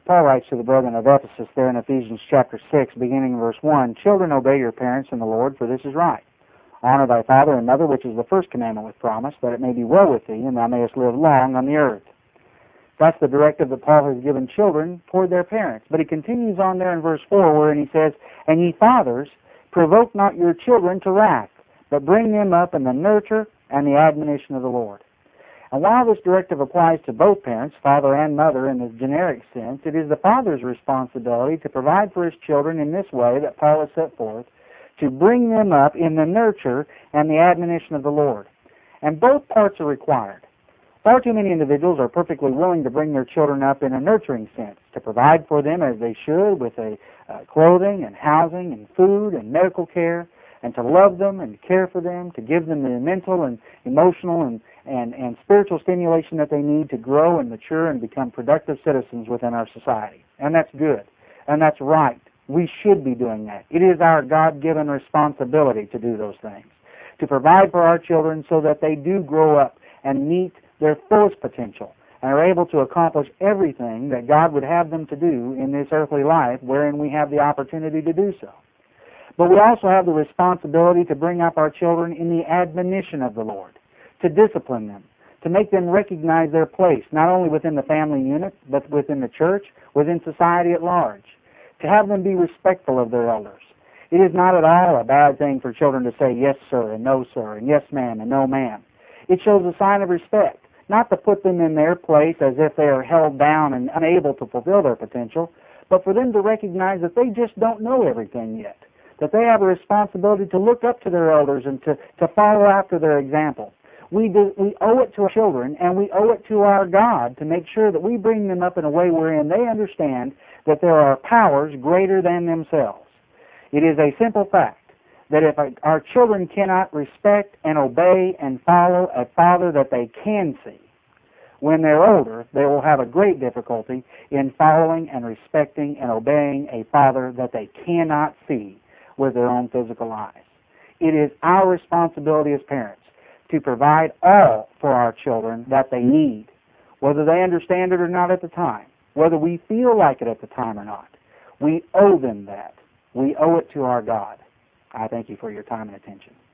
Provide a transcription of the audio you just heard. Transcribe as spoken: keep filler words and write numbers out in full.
Paul writes to the brethren of Ephesus there in Ephesians chapter six, beginning in verse one, "Children, obey your parents in the Lord, for this is right. Honor thy father and mother, which is the first commandment with promise, that it may be well with thee, and thou mayest live long on the earth." That's the directive that Paul has given children toward their parents. But he continues on there in verse four, wherein he says, "And ye fathers, provoke not your children to wrath, but bring them up in the nurture and the admonition of the Lord." And while this directive applies to both parents, father and mother in the generic sense, it is the father's responsibility to provide for his children in this way that Paul has set forth, to bring them up in the nurture and the admonition of the Lord. And both parts are required. Far too many individuals are perfectly willing to bring their children up in a nurturing sense, to provide for them as they should with a uh, clothing and housing and food and medical care, and to love them and care for them, to give them the mental and emotional and, and, and spiritual stimulation that they need to grow and mature and become productive citizens within our society. And that's good. And that's right. We should be doing that. It is our God-given responsibility to do those things, to provide for our children so that they do grow up and meet their fullest potential and are able to accomplish everything that God would have them to do in this earthly life wherein we have the opportunity to do so. But we also have the responsibility to bring up our children in the admonition of the Lord, to discipline them, to make them recognize their place, not only within the family unit, but within the church, within society at large, to have them be respectful of their elders. It is not at all a bad thing for children to say yes, sir, and no, sir, and yes, ma'am, and no, ma'am. It shows a sign of respect, not to put them in their place as if they are held down and unable to fulfill their potential, but for them to recognize that they just don't know everything yet, that they have a responsibility to look up to their elders and to, to follow after their example. We, do, we owe it to our children, and we owe it to our God to make sure that we bring them up in a way wherein they understand that there are powers greater than themselves. It is a simple fact that if our children cannot respect and obey and follow a father that they can see, when they're older, they will have a great difficulty in following and respecting and obeying a father that they cannot see with their own physical eyes. It is our responsibility as parents to provide all for our children that they need, whether they understand it or not at the time, whether we feel like it at the time or not. We owe them that. We owe it to our God. I thank you for your time and attention.